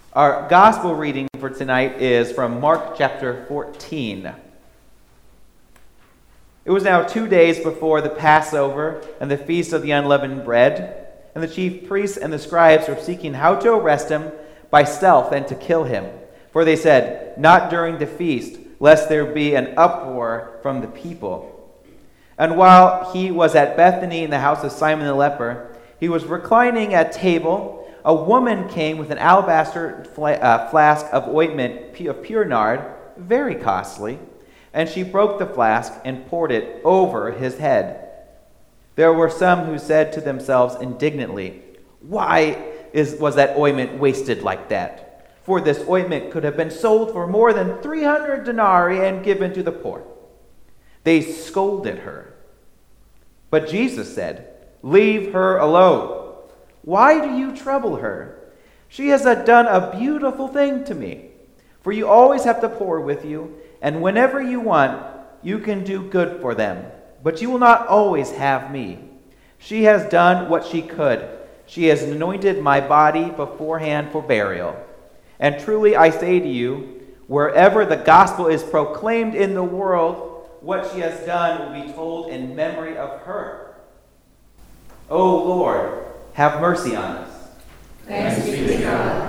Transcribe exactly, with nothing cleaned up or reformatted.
Our gospel reading for tonight is from Mark chapter fourteen. It was now two days before the Passover and the feast of the unleavened bread, and the chief priests and the scribes were seeking how to arrest him by stealth and to kill him. For they said, "Not during the feast, lest there be an uproar from the people." And while he was at Bethany in the house of Simon the leper, he was reclining at table. A woman came with an alabaster flask of ointment of pure nard, very costly, and she broke the flask and poured it over his head. There were some who said to themselves indignantly, "Why is, was that ointment wasted like that? For this ointment could have been sold for more than three hundred denarii and given to the poor." They scolded her. But Jesus said, "Leave her alone. Why do you trouble her? She has done a beautiful thing to me. For you always have the poor with you, and whenever you want, you can do good for them. But you will not always have me. She has done what she could. She has anointed my body beforehand for burial. And truly I say to you, wherever the gospel is proclaimed in the world, what she has done will be told in memory of her. O Lord, have mercy on us." Thanks be to God.